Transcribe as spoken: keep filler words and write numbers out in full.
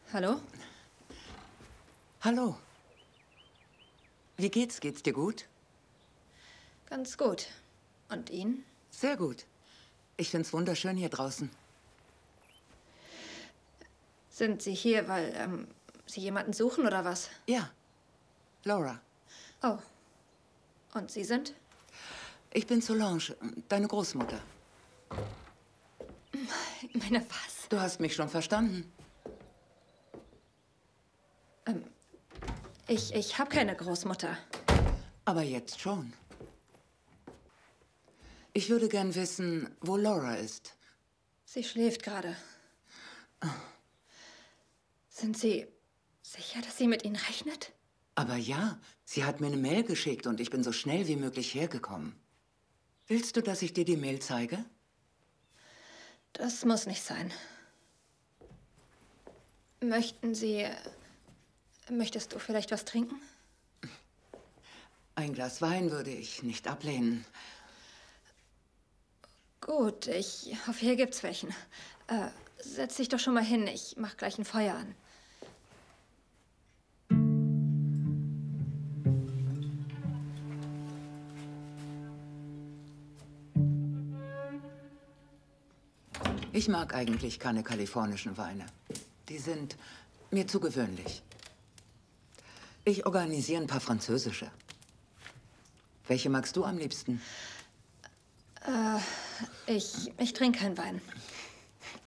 Hallo? Hallo. Wie geht's? Geht's dir gut? Ganz gut. Und Ihnen? Sehr gut. Ich find's wunderschön hier draußen. Sind Sie hier, weil ähm, Sie jemanden suchen oder was? Ja, Laura. Oh. Und Sie sind? Ich bin Solange, deine Großmutter. Meine was? Du hast mich schon verstanden. Ähm, ich, ich habe keine Großmutter. Aber jetzt schon. Ich würde gern wissen, wo Laura ist. Sie schläft gerade. Sind Sie sicher, dass sie mit Ihnen rechnet? Aber ja, sie hat mir eine Mail geschickt und ich bin so schnell wie möglich hergekommen. Willst du, dass ich dir die Mail zeige? Das muss nicht sein. Möchten Sie... Möchtest du vielleicht was trinken? Ein Glas Wein würde ich nicht ablehnen. Gut, ich hoffe, hier gibt's welchen. Äh, setz dich doch schon mal hin. Ich mach gleich ein Feuer an. Ich mag eigentlich keine kalifornischen Weine. Die sind mir zu gewöhnlich. Ich organisiere ein paar französische. Welche magst du am liebsten? Äh, ich, ich trinke keinen Wein.